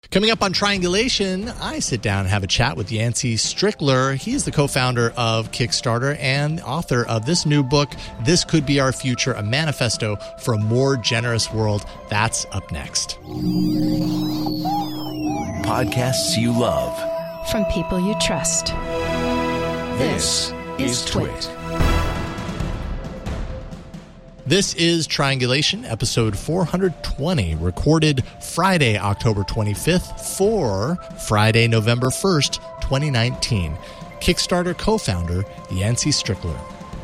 Coming up on Triangulation, I sit down and have a chat with Yancey Strickler. He's the co-founder of Kickstarter and author of this new book, This Could Be Our Future, a manifesto for a more generous world. That's up next. Podcasts you love. From people you trust. This is Twit. This is Triangulation, episode 420, recorded Friday, October 25th for Friday, November 1st, 2019. Kickstarter co-founder Yancey Strickler.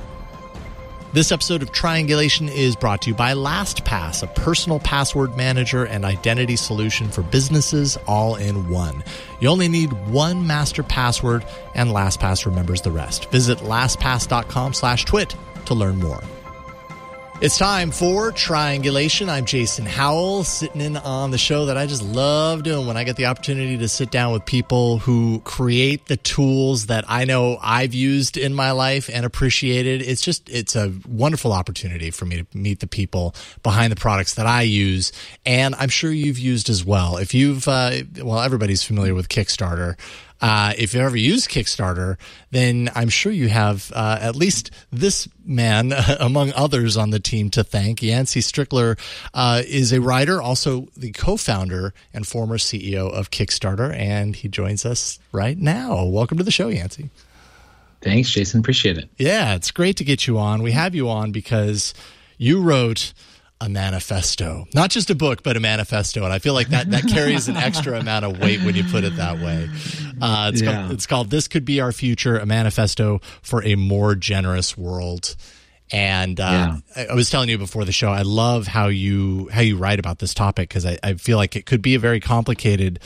This episode of Triangulation is brought to you by LastPass, a personal password manager and identity solution for businesses all in one. You only need one master password, and LastPass remembers the rest. Visit lastpass.com/twit to learn more. It's time for Triangulation. I'm Jason Howell, sitting in on the show that I just love doing when I get the opportunity to sit down with people who create the tools that I know I've used in my life and appreciated. It's a wonderful opportunity for me to meet the people behind the products that I use, and I'm sure you've used as well. If you've, everybody's familiar with Kickstarter. If you've ever used Kickstarter, then I'm sure you have at least this man, among others on the team, to thank. Yancey Strickler is a writer, also the co-founder and former CEO of Kickstarter, and he joins us right now. Welcome to the show, Yancey. Thanks, Jason. Appreciate it. Yeah, it's great to get you on. We have you on because you wrote a manifesto, not just a book, but a manifesto. And I feel like that carries an extra amount of weight when you put it that way. It's called This Could Be Our Future, a manifesto for a more generous world. And I was telling you before the show, I love how you write about this topic, because I feel like it could be a very complicated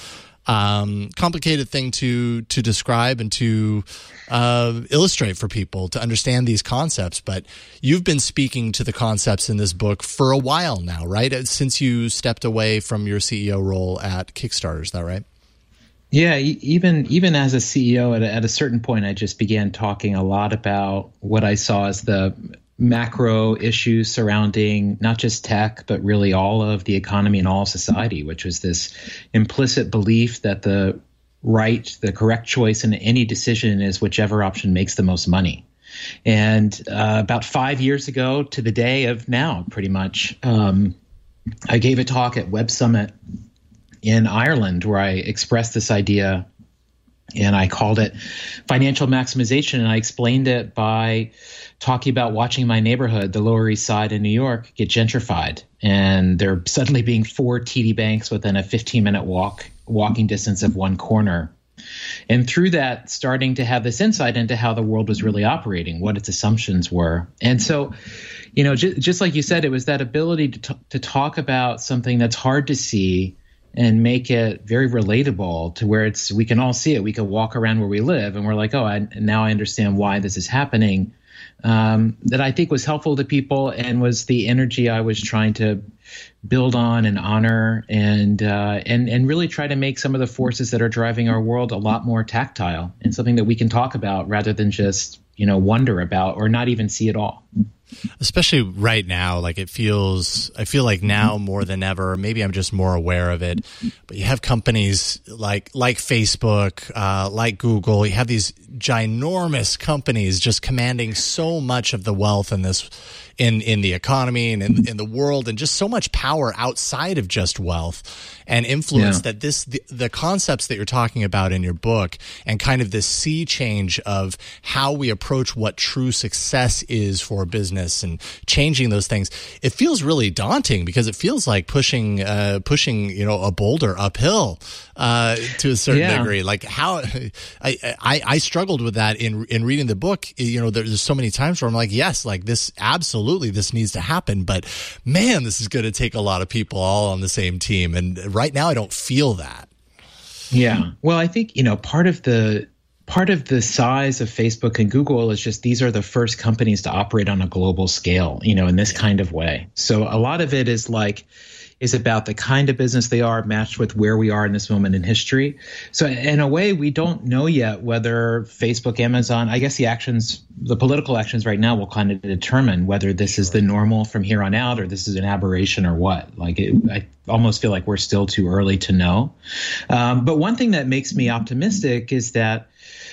thing to describe and to illustrate for people to understand these concepts. But you've been speaking to the concepts in this book for a while now, right? Since you stepped away from your CEO role at Kickstarter, is that right? Yeah, even as a CEO, at a certain point, I just began talking a lot about what I saw as the macro issues surrounding not just tech, but really all of the economy and all of society, which was this implicit belief that the correct choice in any decision is whichever option makes the most money. And about 5 years ago to the day of now, pretty much, I gave a talk at Web Summit in Ireland where I expressed this idea, and I called it financial maximization. And I explained it by talking about watching my neighborhood, the Lower East Side in New York, get gentrified. And there suddenly being 4 TD banks within a 15-minute walking distance of one corner. And through that, starting to have this insight into how the world was really operating, what its assumptions were. And so, just like you said, it was that ability to talk about something that's hard to see and make it very relatable to where we can all see it. We can walk around where we live and we're like, now I understand why this is happening. That I think was helpful to people and was the energy I was trying to build on and honor and really try to make some of the forces that are driving our world a lot more tactile and something that we can talk about rather than just, wonder about or not even see at all. Especially right now, I feel like now more than ever, maybe I'm just more aware of it, but you have companies like Facebook, like Google, you have these ginormous companies just commanding so much of the wealth in this, in the economy and in the world, and just so much power outside of just wealth and influence that the concepts that you're talking about in your book and kind of this sea change of how we approach what true success is for business and changing those things. It feels really daunting because it feels like pushing a boulder uphill to a certain degree. Like how I struggled with that in reading the book. There's so many times where I'm like, yes, like this, absolutely, this needs to happen. But man, this is going to take a lot of people all on the same team. And right now I don't feel that. Yeah. Well, I think, part of the size of Facebook and Google is just these are the first companies to operate on a global scale, in this kind of way. So a lot of it is about the kind of business they are matched with where we are in this moment in history. So in a way, we don't know yet whether Facebook, Amazon, I guess the political actions right now will kind of determine whether this is the normal from here on out or this is an aberration or what. almost feel like we're still too early to know. But one thing that makes me optimistic is that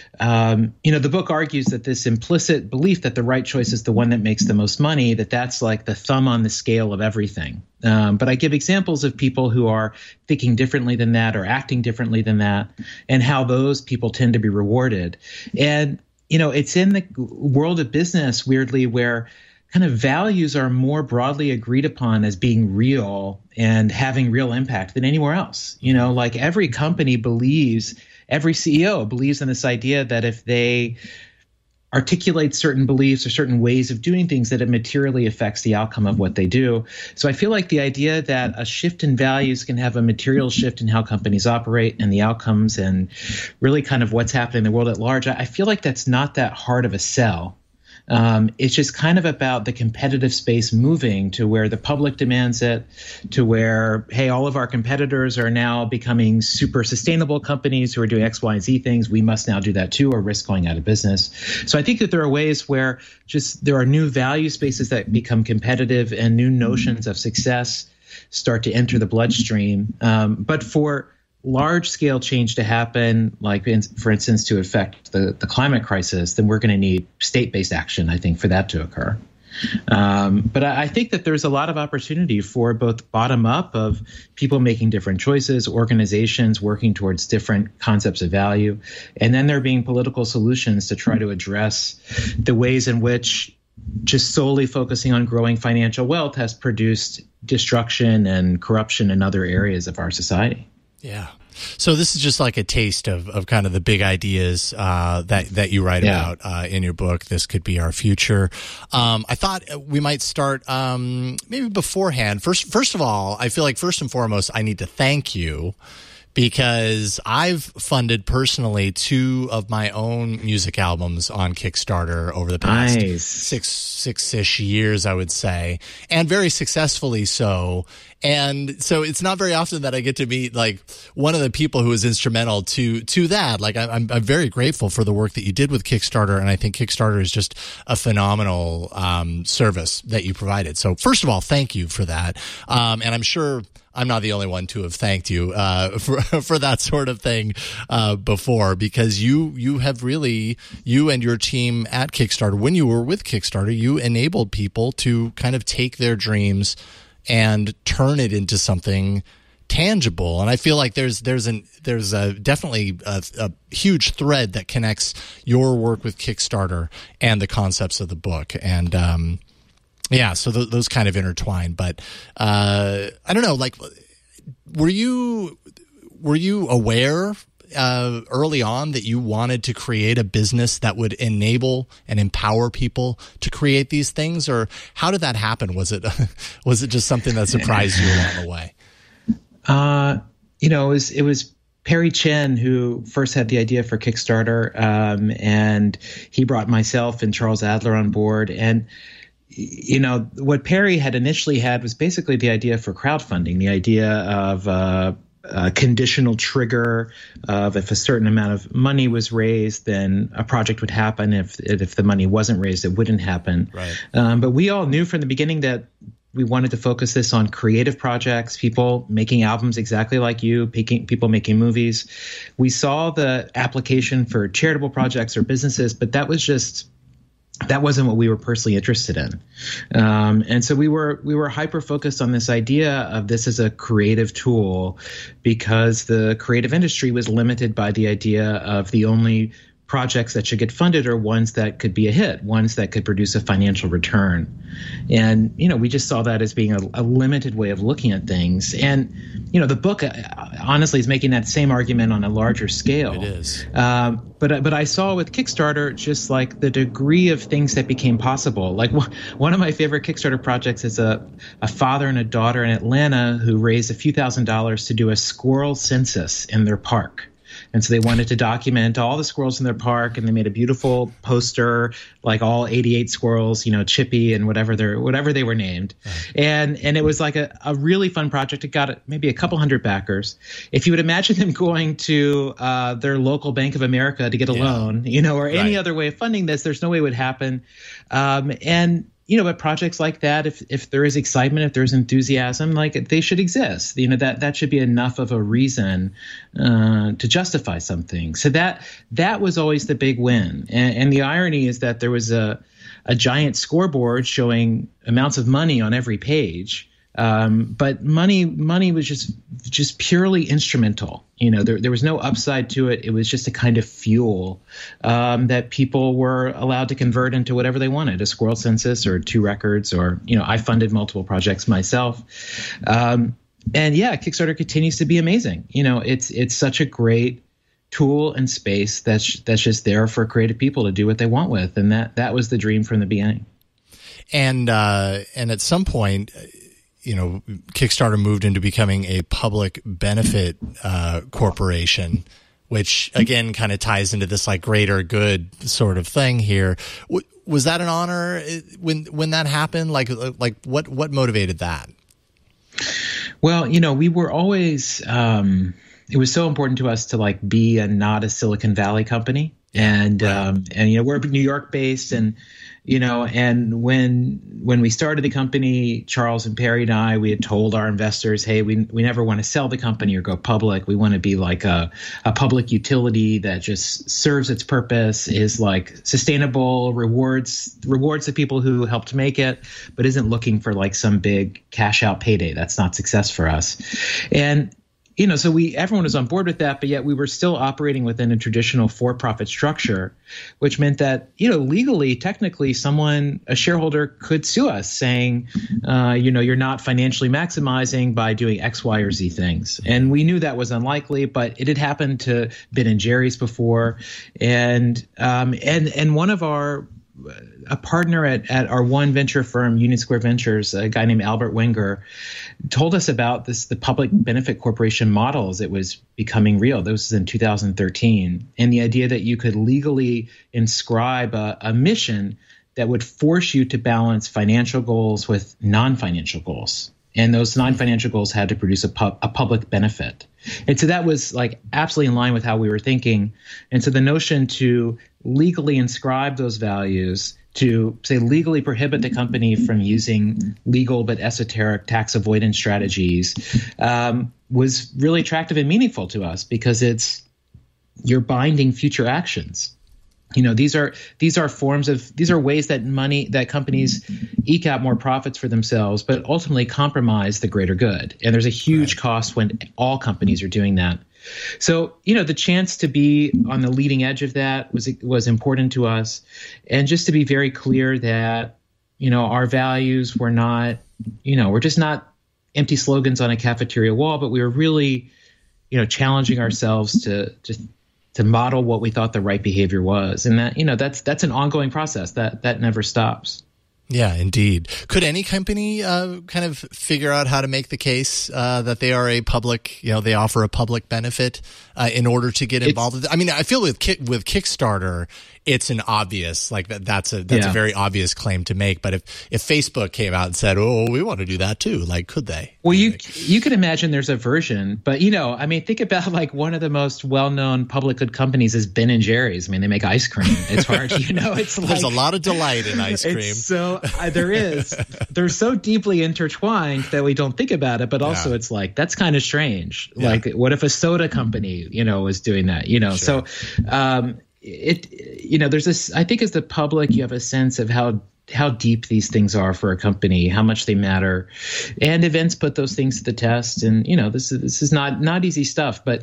the book argues that this implicit belief that the right choice is the one that makes the most money, that's like the thumb on the scale of everything. But I give examples of people who are thinking differently than that or acting differently than that, and how those people tend to be rewarded. And, it's in the world of business, weirdly, where kind of values are more broadly agreed upon as being real and having real impact than anywhere else. Like every company every CEO believes in this idea that if they articulate certain beliefs or certain ways of doing things, that it materially affects the outcome of what they do. So I feel like the idea that a shift in values can have a material shift in how companies operate and the outcomes and really kind of what's happening in the world at large, I feel like that's not that hard of a sell. It's just kind of about the competitive space moving to where the public demands it, to where, hey, all of our competitors are now becoming super sustainable companies who are doing X, Y, and Z things. We must now do that too, or risk going out of business. So I think that there are ways where there are new value spaces that become competitive and new notions of success start to enter the bloodstream. But for large-scale change to happen, like, for instance, to affect the climate crisis, then we're going to need state-based action, I think, for that to occur. But I think that there's a lot of opportunity for both bottom-up of people making different choices, organizations working towards different concepts of value, and then there being political solutions to try to address the ways in which just solely focusing on growing financial wealth has produced destruction and corruption in other areas of our society. Yeah. So this is just like a taste of kind of the big ideas that you write about in your book. This could be our future. I thought we might start maybe beforehand. First of all, I feel like first and foremost, I need to thank you, because I've funded personally 2 of my own music albums on Kickstarter over the past six-ish years, I would say, and very successfully so. And so it's not very often that I get to meet like one of the people who was instrumental to that. Like I'm very grateful for the work that you did with Kickstarter, and I think Kickstarter is just a phenomenal service that you provided. So first of all, thank you for that. And I'm sure I'm not the only one to have thanked you for that sort of thing before, because you have really, you and your team at Kickstarter, when you were with Kickstarter, you enabled people to kind of take their dreams and turn it into something tangible. And I feel like there's definitely a huge thread that connects your work with Kickstarter and the concepts of the book. And so those kind of intertwine. But I don't know, like, were you aware early on that you wanted to create a business that would enable and empower people to create these things, or how did that happen? Was it just something that surprised you along the way? It was Perry Chen who first had the idea for Kickstarter, and he brought myself and Charles Adler on board. And what Perry had initially had was basically the idea for crowdfunding, the idea of a conditional trigger of if a certain amount of money was raised, then a project would happen. If the money wasn't raised, it wouldn't happen. Right. But we all knew from the beginning that we wanted to focus this on creative projects, people making albums exactly like you, people making movies. We saw the application for charitable projects or businesses, but that wasn't what we were personally interested in. And so we were hyper focused on this idea of this as a creative tool, because the creative industry was limited by the idea of the only projects that should get funded are ones that could be a hit, ones that could produce a financial return. And, we just saw that as being a limited way of looking at things. And, the book honestly is making that same argument on a larger scale. It is. But I saw with Kickstarter just like the degree of things that became possible. Like one of my favorite Kickstarter projects is a father and a daughter in Atlanta who raised a few $1,000s to do a squirrel census in their park. And so they wanted to document all the squirrels in their park, and they made a beautiful poster, like all 88 squirrels, Chippy and whatever they were named. Right. And it was like a really fun project. It got maybe a couple hundred backers. If you would imagine them going to their local Bank of America to get a loan, or any other way of funding this, there's no way it would happen. And but projects like that, if there is excitement, if there's enthusiasm, like they should exist. That should be enough of a reason to justify something. So that was always the big win. And the irony is that there was a giant scoreboard showing amounts of money on every page. But money was just purely instrumental. There was no upside to it. It was just a kind of fuel that people were allowed to convert into whatever they wanted, a squirrel census or 2 records, or, I funded multiple projects myself. And yeah, Kickstarter continues to be amazing. It's such a great tool and space that's just there for creative people to do what they want with. And that was the dream from the beginning. And at some point, Kickstarter moved into becoming a public benefit corporation, which again kind of ties into this like greater good sort of thing here. Was that an honor when that happened? Like what motivated that? Well, we were always it was so important to us to like be not a Silicon Valley company. And we're New York based, and and when we started the company, Charles and Perry and I, we had told our investors, hey, we never want to sell the company or go public. We want to be like a public utility that just serves its purpose, is like sustainable, rewards the people who helped make it, but isn't looking for like some big cash out payday. That's not success for us. And so everyone was on board with that, but yet we were still operating within a traditional for-profit structure, which meant that, legally, technically, a shareholder could sue us saying, you're not financially maximizing by doing X, Y, or Z things. And we knew that was unlikely, but it had happened to Ben & Jerry's before. And one of a partner at our one venture firm, Union Square Ventures, a guy named Albert Wenger, told us about the public benefit corporation model as it was becoming real. This was in 2013. And the idea that you could legally inscribe a mission that would force you to balance financial goals with non-financial goals. And those non-financial goals had to produce a public benefit. And so that was like absolutely in line with how we were thinking. And so the notion to legally inscribe those values, to say legally prohibit the company from using legal but esoteric tax avoidance strategies, was really attractive and meaningful to us, because you're binding future actions. These are ways that companies eke out more profits for themselves, but ultimately compromise the greater good. And there's a huge cost when all companies are doing that. So, the chance to be on the leading edge of that was important to us. And just to be very clear that, our values were not, we're just not empty slogans on a cafeteria wall, but we were really, challenging ourselves to model what we thought the right behavior was. And that, that's an ongoing process that never stops. Yeah, indeed. Could any company kind of figure out how to make the case that they are a public, they offer a public benefit in order to get involved? I mean, I feel with Kickstarter, it's an obvious, like that's a very obvious claim to make. But if Facebook came out and said, "Oh, we want to do that too," like, could they? Well, you can imagine there's a version, but think about like one of the most well-known public good companies is Ben & Jerry's. I mean, they make ice cream. It's hard, it's like, there's a lot of delight in ice cream. So there is. They're so deeply intertwined that we don't think about it, but also it's like that's kind of strange. Yeah. Like, what if a soda company, was doing that? Sure. So. There's this, I think as the public, you have a sense of how deep these things are for a company, how much they matter, and events put those things to the test. And, this is not easy stuff, but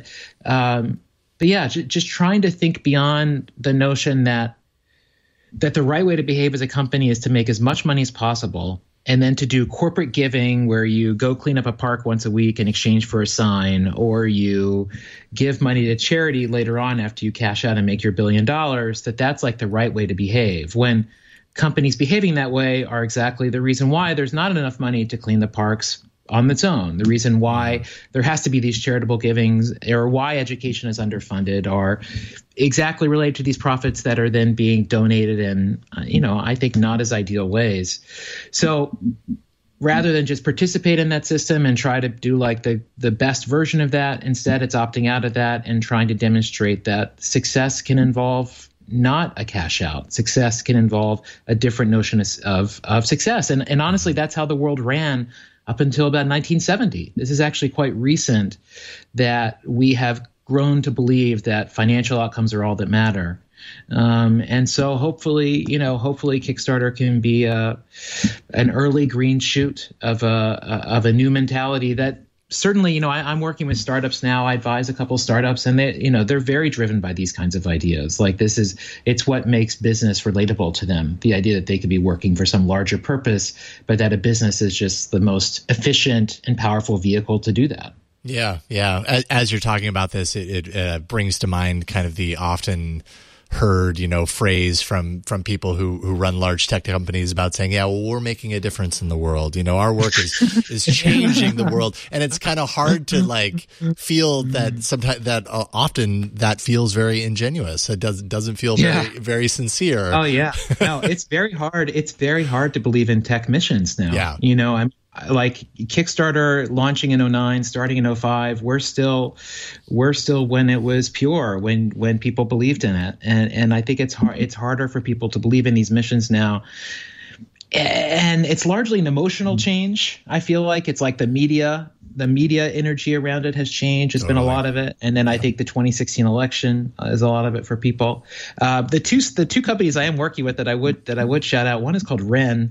yeah, just trying to think beyond the notion that the right way to behave as a company is to make as much money as possible, and then to do corporate giving where you go clean up a park once a week in exchange for a sign, or you give money to charity later on after you cash out and make your $1 billion, that's like the right way to behave. When companies behaving that way are exactly the reason why there's not enough money to clean the parks on its own. The reason why there has to be these charitable givings, or why education is underfunded, are exactly related to these profits that are then being donated in, I think not as ideal ways. So rather than just participate in that system and try to do like the best version of that, instead it's opting out of that and trying to demonstrate that success can involve not a cash out. Success can involve a different notion of success. And honestly, that's how the world ran up until about 1970. This is actually quite recent that we have grown to believe that financial outcomes are all that matter. And so hopefully Kickstarter can be an early green shoot of a new mentality that certainly, I'm working with startups now. I advise a couple startups, and they're very driven by these kinds of ideas. Like it's what makes business relatable to them. The idea that they could be working for some larger purpose, but that a business is just the most efficient and powerful vehicle to do that. Yeah. As you're talking about this, it brings to mind kind of the often heard, phrase from people who run large tech companies about saying, yeah, well, we're making a difference in the world. Our work is changing the world. And it's kind of hard to feel that sometimes that often that feels very ingenuous. It doesn't feel very, very sincere. Oh yeah. No, it's very hard. It's very hard to believe in tech missions now. Yeah. I'm like Kickstarter launching in 2009, starting in 2005, we're still when it was pure, when people believed in it. And I think it's harder for people to believe in these missions now. And it's largely an emotional change. I feel like it's like the media energy around it has changed. It's been a lot of it. And then I think the 2016 election is a lot of it for people. The two companies I am working with that I would shout out, one is called Wren,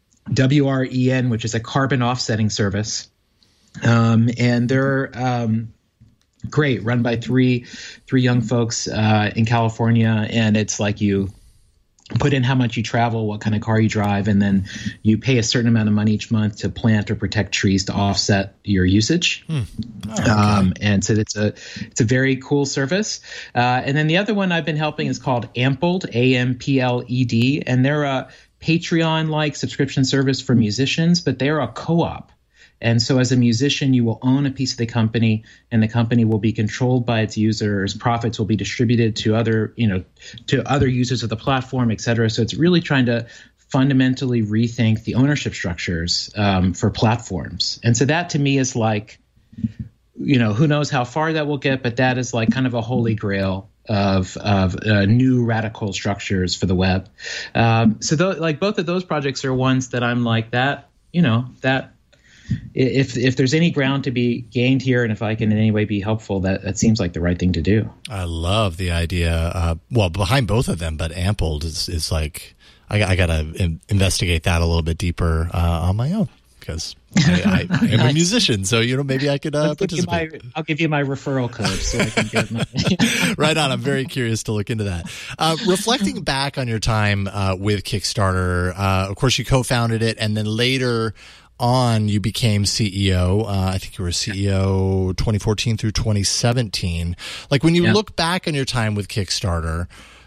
WREN, which is a carbon offsetting service. And they're great, run by three young folks in California. And it's like you put in how much you travel, what kind of car you drive, and then you pay a certain amount of money each month to plant or protect trees to offset your usage. And so it's a very cool service. And then the other one I've been helping is called Ampled, AMPLED, and they're a Patreon-like subscription service for musicians, but they're a co-op. And so as a musician, you will own a piece of the company, and the company will be controlled by its users. Profits will be distributed to other users of the platform, et cetera. So it's really trying to fundamentally rethink the ownership structures for platforms. And so that to me is like, who knows how far that will get, but that is like kind of a holy grail of new radical structures for the web. So both of those projects are ones that I'm like that, that if there's any ground to be gained here, and if I can in any way be helpful, that seems like the right thing to do. I love the idea. Behind both of them, but Ampled is like, I got to investigate that a little bit deeper on my own, because I am a musician, so maybe I could participate. I'll give you my referral code so I can get my Right on. I'm very curious to look into that. Reflecting back on your time with Kickstarter, of course you co-founded it, and then later on you became CEO. I think you were CEO 2014 through 2017. Like when you look back on your time with Kickstarter,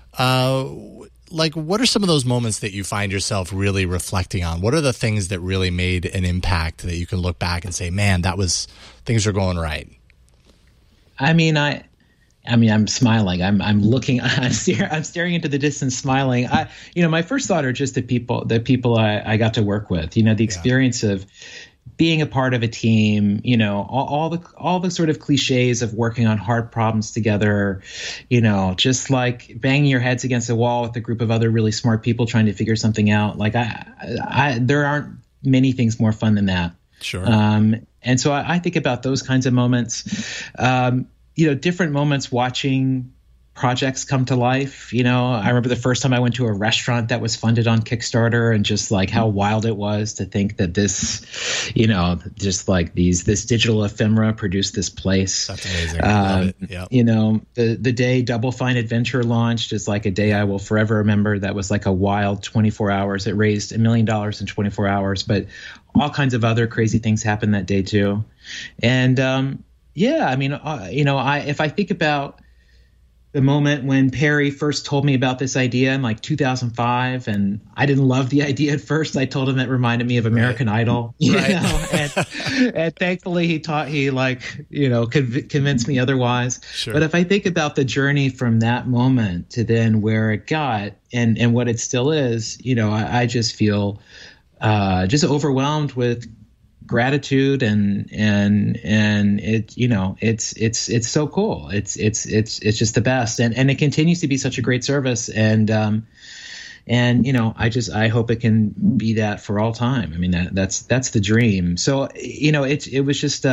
what are some of those moments that you find yourself really reflecting on? What are the things that really made an impact that you can look back and say, man, things are going right? I mean, I'm smiling. I'm staring into the distance, smiling. My first thought are just the people I got to work with, the experience of being a part of a team, all the sort of cliches of working on hard problems together, just like banging your heads against a wall with a group of other really smart people trying to figure something out. Like there aren't many things more fun than that. Sure. And so I think about those kinds of moments, different moments watching projects come to life. I remember the first time I went to a restaurant that was funded on Kickstarter, and just like how wild it was to think that this, just like this digital ephemera produced this place. That's amazing. I love it. Yep. The day Double Fine Adventure launched is like a day I will forever remember. That was like a wild 24 hours. It raised $1 million in 24 hours, but all kinds of other crazy things happened that day too. And if I think about the moment when Perry first told me about this idea in like 2005, and I didn't love the idea at first. I told him it reminded me of American Idol, and thankfully he convinced me otherwise. Sure. But if I think about the journey from that moment to then where it got and what it still is, I just feel just overwhelmed with gratitude and it, you know, it's so cool. It's just the best. And it continues to be such a great service. And, you know, I hope it can be that for all time. I mean, that's the dream. So, you know, it was just,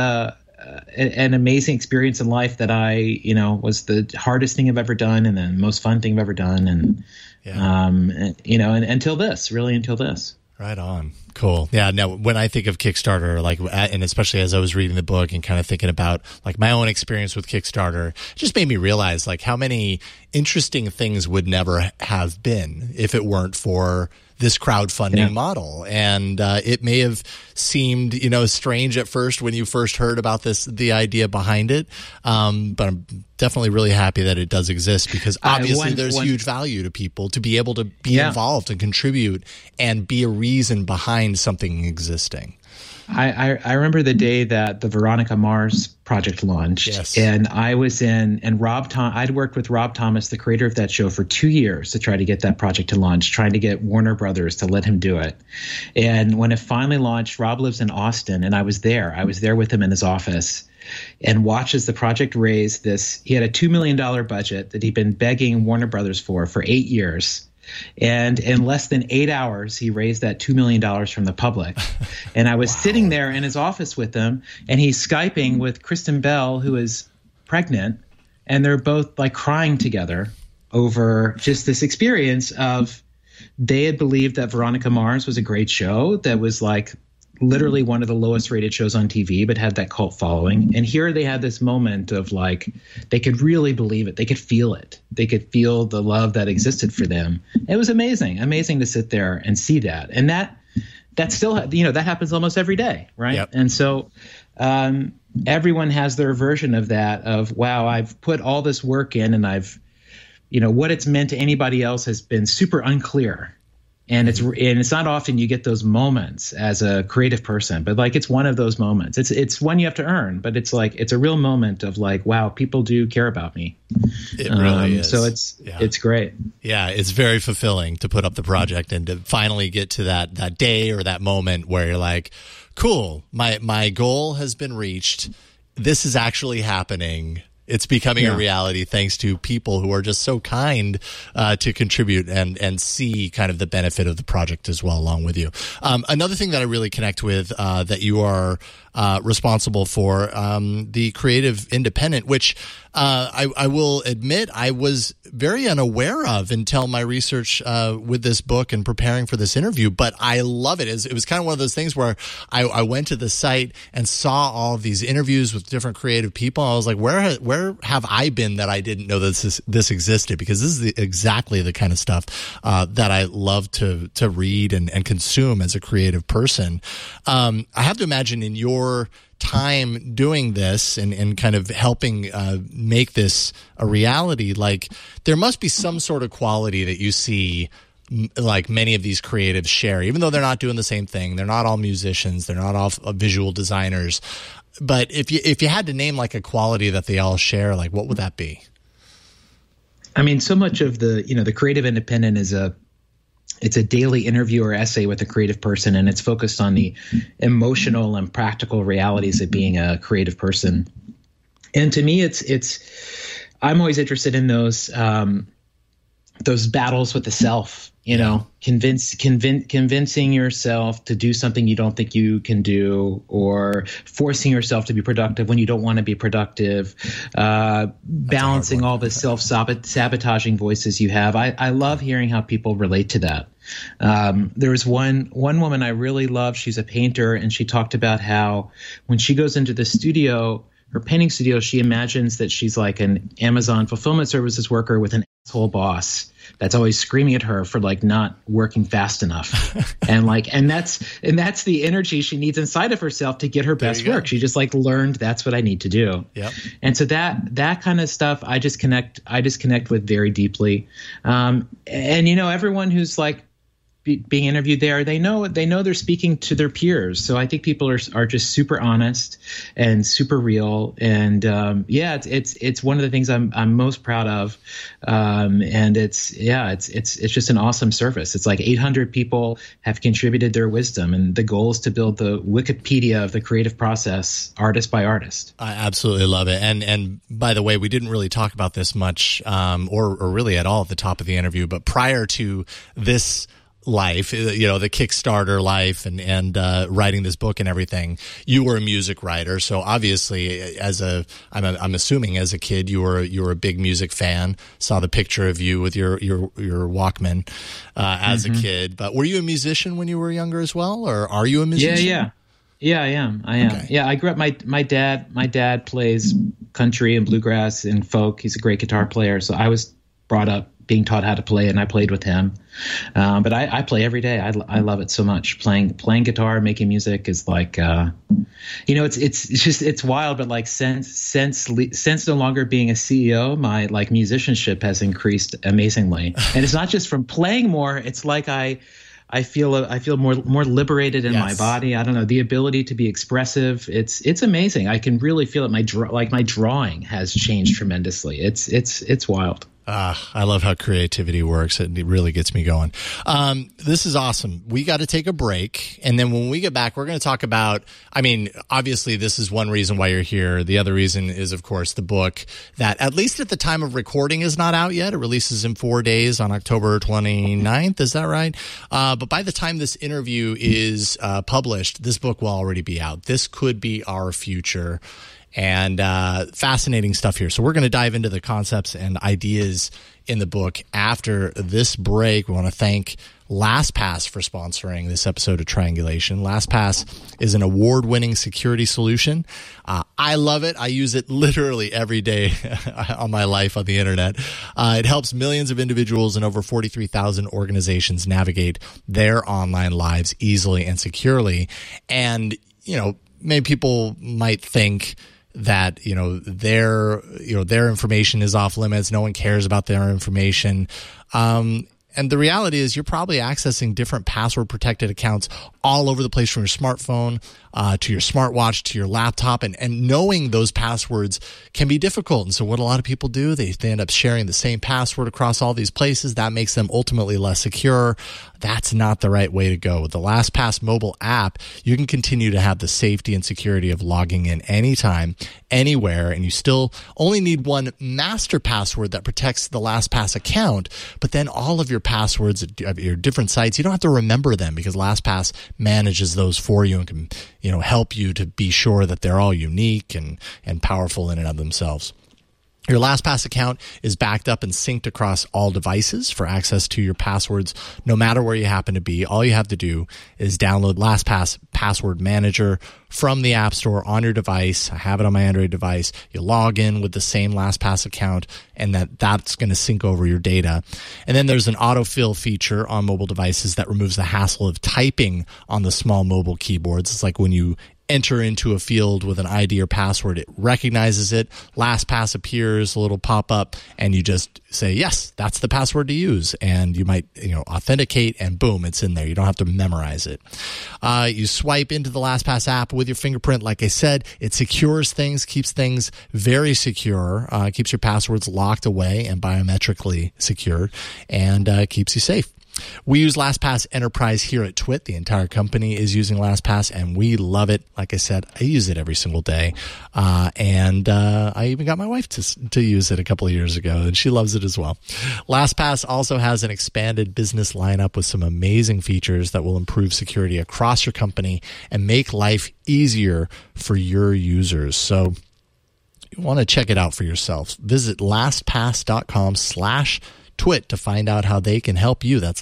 an amazing experience in life that was the hardest thing I've ever done and the most fun thing I've ever done. And, you know, and until this. Right on. Cool. Yeah. Now, when I think of Kickstarter, like, and especially as I was reading the book and kind of thinking about like my own experience with Kickstarter, it just made me realize like how many interesting things would never have been if it weren't for this crowdfunding model. And it may have seemed, you know, strange at first when you first heard about the idea behind it. But I'm definitely really happy that it does exist because obviously there's huge value to people to be able to be involved and contribute and be a reason behind something existing. I remember the day that the Veronica Mars project launched, and I was and I'd worked with Rob Thomas, the creator of that show, for 2 years to try to get that project to launch, trying to get Warner Brothers to let him do it. And when it finally launched, Rob lives in Austin, and I was there with him in his office and watched as the project raised this. He had a $2 million budget that he'd been begging Warner Brothers for 8 years. And in less than 8 hours, he raised that $2 million from the public. And I was sitting there in his office with him, and he's Skyping with Kristen Bell, who is pregnant, and they're both like crying together over just this experience of they had believed that Veronica Mars was a great show that was like literally one of the lowest rated shows on TV, but had that cult following. And here they had this moment of like, they could really believe it. They could feel it. They could feel the love that existed for them. It was amazing to sit there and see that. And that still, you know, that happens almost every day. Right. Yep. And so, everyone has their version of that of, wow, I've put all this work in and I've, you know, what it's meant to anybody else has been super unclear. And it's not often you get those moments as a creative person, but like it's one of those moments. It's one you have to earn, but it's like it's a real moment of like, wow, people do care about me. It really is. So it's great. Yeah, it's very fulfilling to put up the project and to finally get to that day or that moment where you're like, cool, my goal has been reached. This is actually happening. It's becoming a reality thanks to people who are just so kind to contribute and see kind of the benefit of the project as well along with you. Another thing that I really connect with that you are responsible for, the Creative Independent, which I will admit I was very unaware of until my research with this book and preparing for this interview, but I love it. It was kind of one of those things where I went to the site and saw all of these interviews with different creative people. I was like, where have I been that I didn't know this existed? Because this is exactly the kind of stuff that I love to read and consume as a creative person. I have to imagine in your time doing this and kind of helping make this a reality, like there must be some sort of quality that you see like many of these creatives share, even though they're not doing the same thing. They're not all musicians. They're not all visual designers. But if you had to name like a quality that they all share, like what would that be? I mean, so much of the Creative Independent it's a daily interview or essay with a creative person, and it's focused on the emotional and practical realities of being a creative person. And to me, I'm always interested in those battles with the self, you know, convincing yourself to do something you don't think you can do, or forcing yourself to be productive when you don't want to be productive, balancing all the self-sabotaging voices you have. I love hearing how people relate to that. There was one woman I really love. She's a painter, and she talked about how when she goes into the studio, her painting studio, she imagines that she's like an Amazon fulfillment services worker with an asshole boss that's always screaming at her for like not working fast enough. and that's the energy she needs inside of herself to get her best work. She just like learned that's what I need to do. Yep. And so that kind of stuff I just connect with very deeply. And you know, everyone who's like being interviewed there, they know they're speaking to their peers. So I think people are just super honest and super real. And it's one of the things I'm most proud of. And it's just an awesome service. It's like 800 people have contributed their wisdom, and the goal is to build the Wikipedia of the creative process, artist by artist. I absolutely love it. And by the way, we didn't really talk about this much, or really at all at the top of the interview, but prior to this life, the Kickstarter life and writing this book and everything, you were a music writer. So obviously, I'm assuming as a kid, you were a big music fan. Saw the picture of you with your Walkman as a kid. But were you a musician when you were younger as well, or are you a musician? Yeah, I am. Okay. Yeah, I grew up. My dad plays country and bluegrass and folk. He's a great guitar player. So I was brought up being taught how to play, and I played with him. But I play every day. I love it so much. Playing guitar, making music is like, it's wild. But like since no longer being a CEO, my like musicianship has increased amazingly. And it's not just from playing more. It's like I feel more liberated in my body. I don't know, the ability to be expressive. It's amazing. I can really feel it. My drawing has changed tremendously. It's wild. I love how creativity works. It really gets me going. This is awesome. We got to take a break. And then when we get back, we're going to talk about, obviously this is one reason why you're here. The other reason is, of course, the book that at least at the time of recording is not out yet. It releases in 4 days on October 29th. Is that right? But by the time this interview is published, this book will already be out. This could be our future. And fascinating stuff here. So we're going to dive into the concepts and ideas in the book after this break. We want to thank LastPass for sponsoring this episode of Triangulation. LastPass is an award-winning security solution. I love it. I use it literally every day on my life on the internet. It helps millions of individuals and over 43,000 organizations navigate their online lives easily and securely. And, many people might think that their information is off limits. No one cares about their information. And the reality is you're probably accessing different password protected accounts all over the place, from your smartphone to your smartwatch to your laptop. And knowing those passwords can be difficult. And so what a lot of people do, they end up sharing the same password across all these places. That makes them ultimately less secure. That's not the right way to go. With the LastPass mobile app, you can continue to have the safety and security of logging in anytime, anywhere, and you still only need one master password that protects the LastPass account. But then all of your passwords at your different sites, you don't have to remember them because LastPass manages those for you and can, help you to be sure that they're all unique and powerful in and of themselves. Your LastPass account is backed up and synced across all devices for access to your passwords, no matter where you happen to be. All you have to do is download LastPass Password Manager from the App Store on your device. I have it on my Android device. You log in with the same LastPass account, and that's going to sync over your data. And then there's an autofill feature on mobile devices that removes the hassle of typing on the small mobile keyboards. It's like when you enter into a field with an ID or password, it recognizes it. LastPass appears, a little pop-up, and you just say, yes, that's the password to use. And you might, authenticate, and boom, it's in there. You don't have to memorize it. You swipe into the LastPass app with your fingerprint. Like I said, it secures things, keeps things very secure, keeps your passwords locked away and biometrically secured, and keeps you safe. We use LastPass Enterprise here at TWiT. The entire company is using LastPass, and we love it. Like I said, I use it every single day. And I even got my wife to use it a couple of years ago, and she loves it as well. LastPass also has an expanded business lineup with some amazing features that will improve security across your company and make life easier for your users. So you want to check it out for yourself. Visit LastPass.com/TWiT to find out how they can help you. That's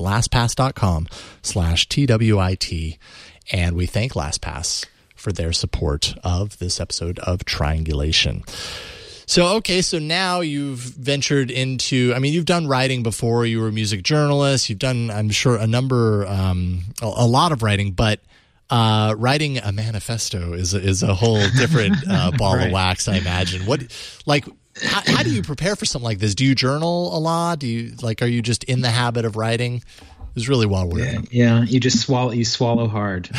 LastPass.com/TWIT. And we thank LastPass for their support of this episode of Triangulation. So now you've ventured into, you've done writing before. You were a music journalist. You've done, I'm sure, a lot of writing, but writing a manifesto is a whole different ball of wax, I imagine. How do you prepare for something like this? Do you journal a lot? Are you just in the habit of writing? was really well worth it. Yeah, you just swallow hard.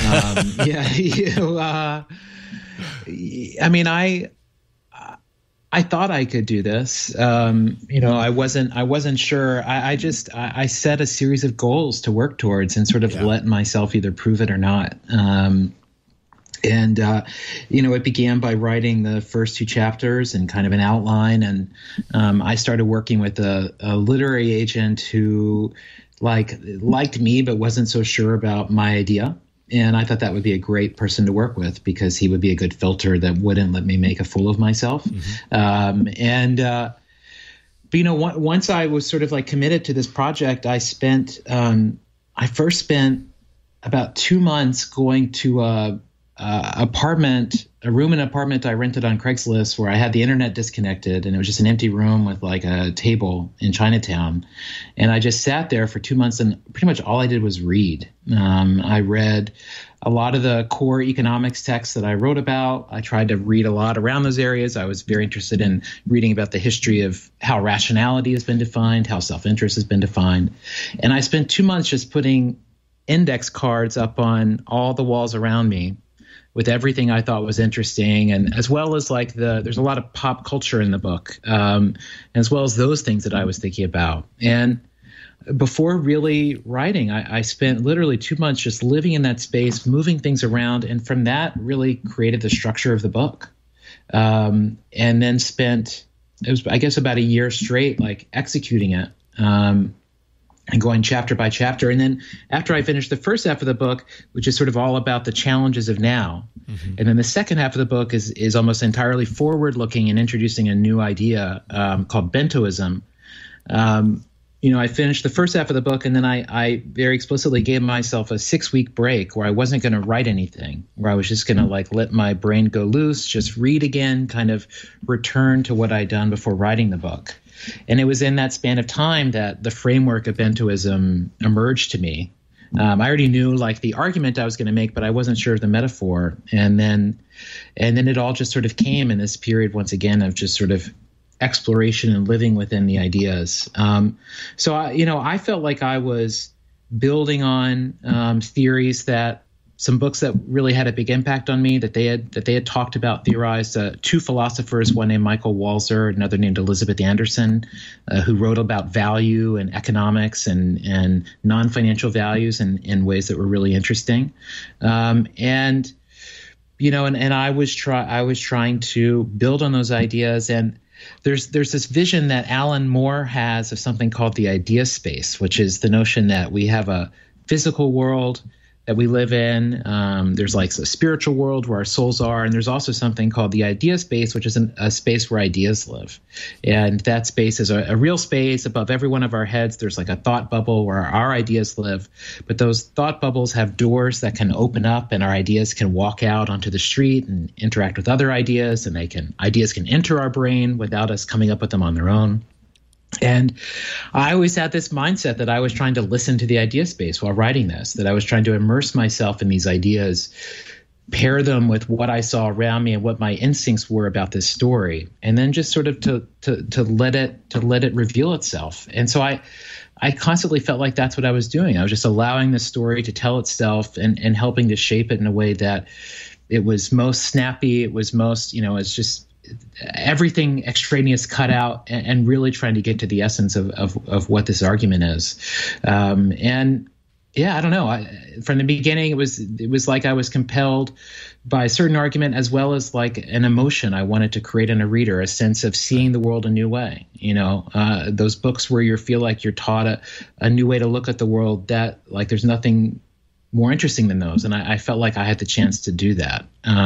I thought I could do this. I wasn't sure. I set a series of goals to work towards and sort of let myself either prove it or not. It began by writing the first 2 chapters and kind of an outline. And I started working with a literary agent who liked me, but wasn't so sure about my idea. And I thought that would be a great person to work with because he would be a good filter that wouldn't let me make a fool of myself. But once I was sort of like committed to this project, I first spent about 2 months going to a room in an apartment I rented on Craigslist where I had the internet disconnected, and it was just an empty room with like a table in Chinatown. And I just sat there for 2 months, and pretty much all I did was read. I read a lot of the core economics texts that I wrote about. I tried to read a lot around those areas. I was very interested in reading about the history of how rationality has been defined, how self-interest has been defined. And I spent 2 months just putting index cards up on all the walls around me with everything I thought was interesting, and as well as there's a lot of pop culture in the book, as well as those things that I was thinking about. And before really writing, I spent literally 2 months just living in that space, moving things around, and from that really created the structure of the book. And then spent, it was I guess about a year straight, executing it. And going chapter by chapter. And then after I finished the first half of the book, which is sort of all about the challenges of now, and then the second half of the book is almost entirely forward-looking and introducing a new idea called Bentoism. I finished the first half of the book, and then I very explicitly gave myself a 6-week break where I wasn't going to write anything, where I was just going to let my brain go loose, just read again, kind of return to what I'd done before writing the book. And it was in that span of time that the framework of Bentoism emerged to me. I already knew the argument I was going to make, but I wasn't sure of the metaphor. And then it all just sort of came in this period once again of just sort of exploration and living within the ideas. So I felt like I was building on theories that some books that really had a big impact on me that they had talked about, theorized. 2 philosophers, one named Michael Walzer, another named Elizabeth Anderson, who wrote about value and economics and non-financial values in ways that were really interesting. And I was trying to build on those ideas. And there's this vision that Alan Moore has of something called the idea space, which is the notion that we have a physical world that we live in. There's a spiritual world where our souls are, and there's also something called the idea space, which is a space where ideas live. And that space is a real space above every one of our heads. There's a thought bubble where our ideas live, but those thought bubbles have doors that can open up, and our ideas can walk out onto the street and interact with other ideas, and ideas can enter our brain without us coming up with them on their own. And I always had this mindset that I was trying to listen to the idea space while writing this, that I was trying to immerse myself in these ideas, pair them with what I saw around me and what my instincts were about this story, and then just sort of to let it reveal itself. And so I constantly felt like that's what I was doing. I was just allowing the story to tell itself and helping to shape it in a way that it was most snappy. It was most, it's just everything extraneous cut out, and really trying to get to the essence of what this argument is. And yeah, I don't know. From the beginning, it was like I was compelled by a certain argument, as well as an emotion I wanted to create in a reader, a sense of seeing the world a new way. Those books where you feel like you're taught a new way to look at the world, that there's nothing more interesting than those. And I felt like I had the chance to do that.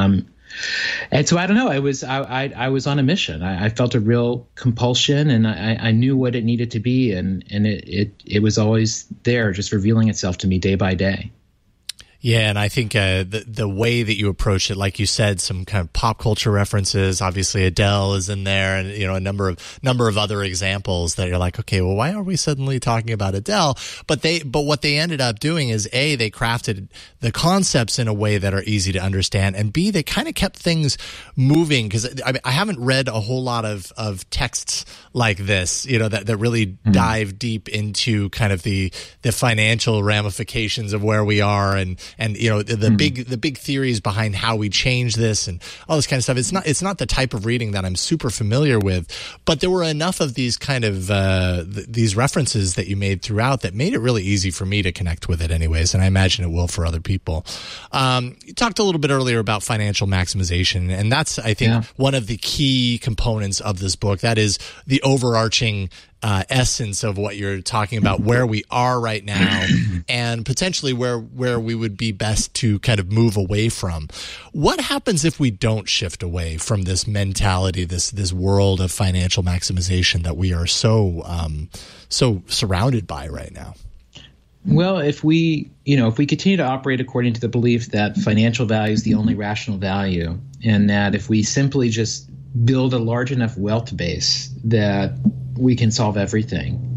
And so I don't know. I was on a mission. I felt a real compulsion, and I knew what it needed to be, and it was always there, just revealing itself to me day by day. Yeah, and I think the way that you approach it, like you said, some kind of pop culture references. Obviously, Adele is in there, and a number of other examples that you're like, okay, well, why are we suddenly talking about Adele? But what they ended up doing is A, they crafted the concepts in a way that are easy to understand, and B, they kind of kept things moving, because I haven't read a whole lot of texts like this, that really dive deep into kind of the financial ramifications of where we are, and the big theories behind how we change this and all this kind of stuff. It's not the type of reading that I'm super familiar with, but there were enough of these kind of these references that you made throughout that made it really easy for me to connect with it anyways, and I imagine it will for other people. You talked a little bit earlier about financial maximization, and that's, I think, one of the key components of this book. That is the overarching essence of what you're talking about, where we are right now and potentially where we would be best to kind of move away from. What happens if we don't shift away from this mentality, this world of financial maximization that we are so surrounded by right now? Well, if we continue to operate according to the belief that financial value is the only rational value, and that if we simply just build a large enough wealth base that we can solve everything,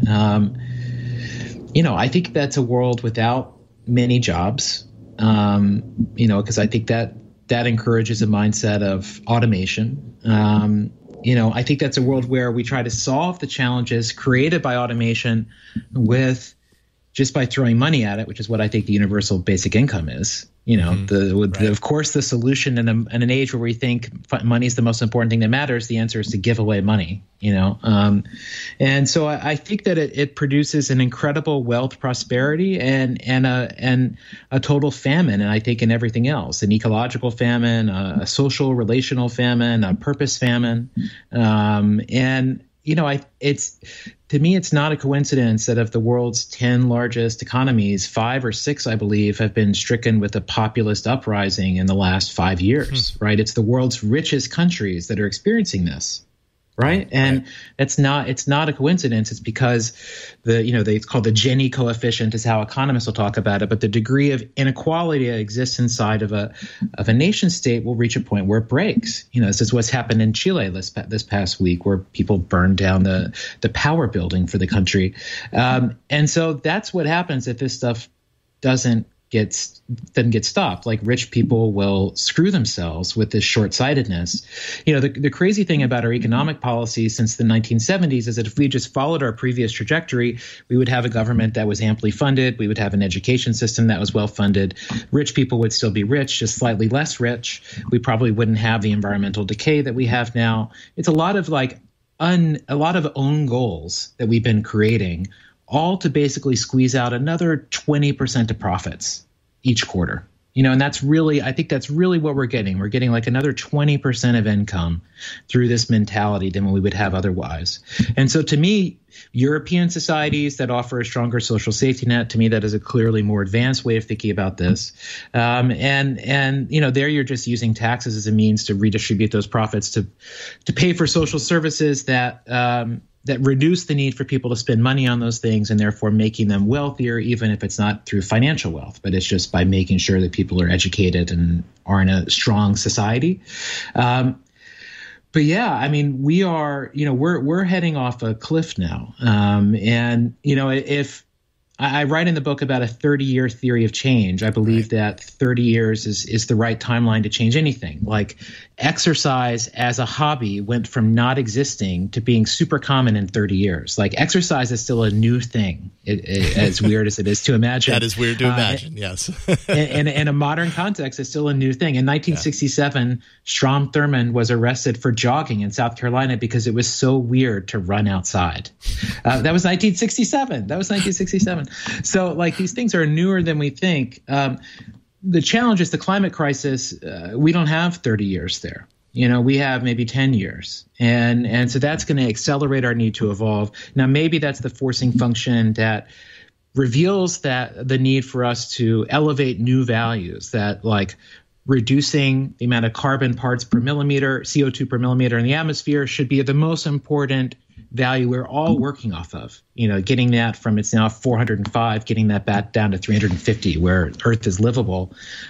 I think that's a world without many jobs, because I think that encourages a mindset of automation. I think that's a world where we try to solve the challenges created by automation just by throwing money at it, which is what I think the universal basic income is. Of course, the solution in an age where we think money is the most important thing that matters, the answer is to give away money. And so I think that it produces an incredible wealth, prosperity, and a total famine. And I think in everything else, an ecological famine, a social, relational famine, a purpose famine, to me, it's not a coincidence that of the world's 10 largest economies, 5 or 6, I believe, have been stricken with a populist uprising in the last 5 years, right? It's the world's richest countries that are experiencing this. Right. And it's not a coincidence. It's because it's called the Gini coefficient is how economists will talk about it. But the degree of inequality that exists inside of a nation state will reach a point where it breaks. This is what's happened in Chile this past week, where people burned down the power building for the country. And so that's what happens if this stuff doesn't get stopped. Like, rich people will screw themselves with this short-sightedness. The crazy thing about our economic policy since the 1970s is that if we just followed our previous trajectory, we would have a government that was amply funded. We would have an education system that was well funded. Rich people would still be rich, just slightly less rich. We probably wouldn't have the environmental decay that we have now. It's a lot of own goals that we've been creating, all to basically squeeze out another 20% of profits each quarter. And I think that's really what we're getting. We're getting like another 20% of income through this mentality than we would have otherwise. And so to me, European societies that offer a stronger social safety net, to me, that is a clearly more advanced way of thinking about this. And there you're just using taxes as a means to redistribute those profits to pay for social services that reduce the need for people to spend money on those things, and therefore making them wealthier, even if it's not through financial wealth, but it's just by making sure that people are educated and are in a strong society. But yeah, I mean, we are, we're heading off a cliff now. If I write in the book about a 30-year theory of change, I believe that 30 years is the right timeline to change anything. Like, exercise as a hobby went from not existing to being super common in 30 years. Like, exercise is still a new thing, as weird as it is to imagine. That is weird to imagine, yes. In a modern context, it's still a new thing. In 1967, Strom Thurmond was arrested for jogging in South Carolina because it was so weird to run outside. That was 1967. So, like, these things are newer than we think. The challenge is the climate crisis. We don't have 30 years there. We have maybe 10 years. And so that's going to accelerate our need to evolve. Now, maybe that's the forcing function that reveals that the need for us to elevate new values, that, like, reducing the amount of carbon parts per millimeter, CO2 per millimeter in the atmosphere should be the most important value we're all working off of, getting that from, it's now 405, getting that back down to 350 where Earth is livable.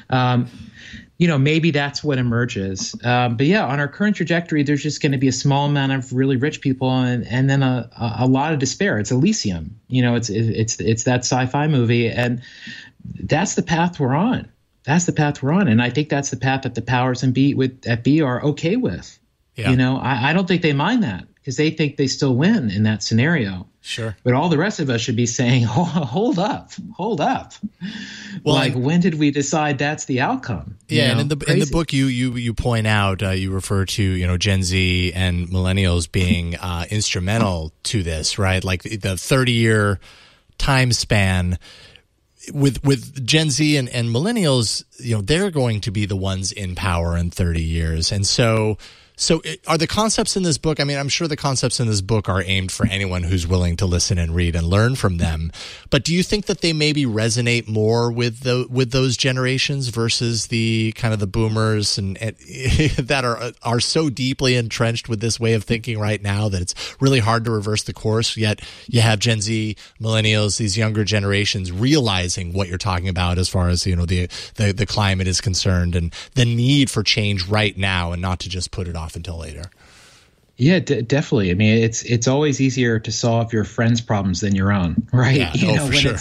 Maybe that's what emerges. But yeah, on our current trajectory, there's just going to be a small amount of really rich people and then a lot of despair. It's Elysium. It's that sci-fi movie. And that's the path we're on. And I think that's the path that the powers at B are okay with. Yeah. I don't think they mind that because they think they still win in that scenario. Sure. But all the rest of us should be saying, hold up. Well, when did we decide that's the outcome? Yeah, and in the book you point out, you refer to, Gen Z and millennials being instrumental to this, right? Like the 30-year time span with Gen Z and millennials, they're going to be the ones in power in 30 years. And so are the concepts in this book, I mean, I'm sure the concepts in this book are aimed for anyone who's willing to listen and read and learn from them. But do you think that they maybe resonate more with those generations versus the kind of the boomers and that are so deeply entrenched with this way of thinking right now that it's really hard to reverse the course? Yet you have Gen Z, millennials, these younger generations realizing what you're talking about as far as, the climate is concerned and the need for change right now and not to just put it off until later. Yeah, definitely. I mean, it's always easier to solve your friend's problems than your own, right? Yeah, for sure.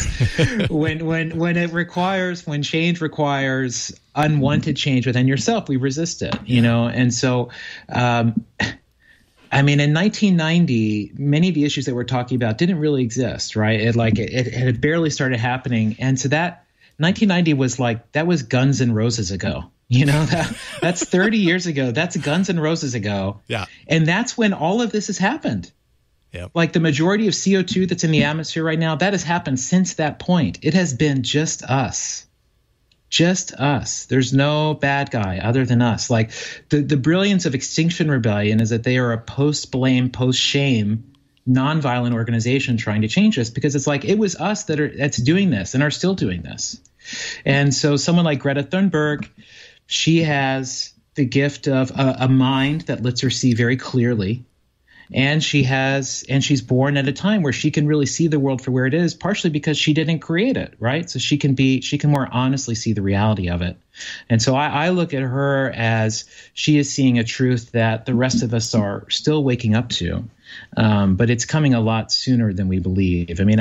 when change requires unwanted change within yourself, we resist it, And so, I mean, in 1990, many of the issues that we're talking about didn't really exist, right? It had barely started happening, and so that 1990 was Guns N' Roses ago. That's 30 years ago. That's Guns N' Roses ago. Yeah. And that's when all of this has happened. Yep. Like the majority of CO2 that's in the atmosphere right now, that has happened since that point. It has been just us. Just us. There's no bad guy other than us. Like the brilliance of Extinction Rebellion is that they are a post-blame, post-shame, nonviolent organization trying to change this because it's like it was us that's doing this and are still doing this. And so someone like Greta Thunberg, she has the gift of a mind that lets her see very clearly. And she's born at a time where she can really see the world for where it is, partially because she didn't create it, right? So she can more honestly see the reality of it. And so I look at her as she is seeing a truth that the rest of us are still waking up to. But it's coming a lot sooner than we believe. I mean,